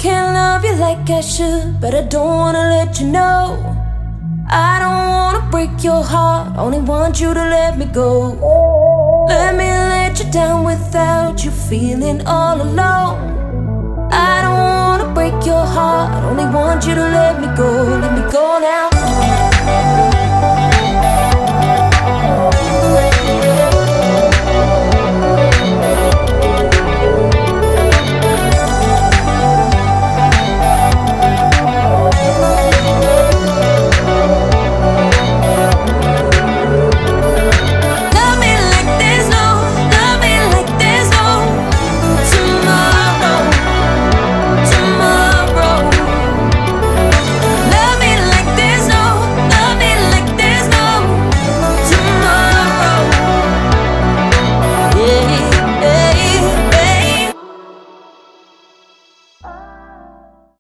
can't love you like I should, but I don't wanna let you know. I don't wanna break your heart, only want you to let me go. Let me let you down without you feeling all alone. I don't wanna break your heart, only want you to let me go. Let me go now.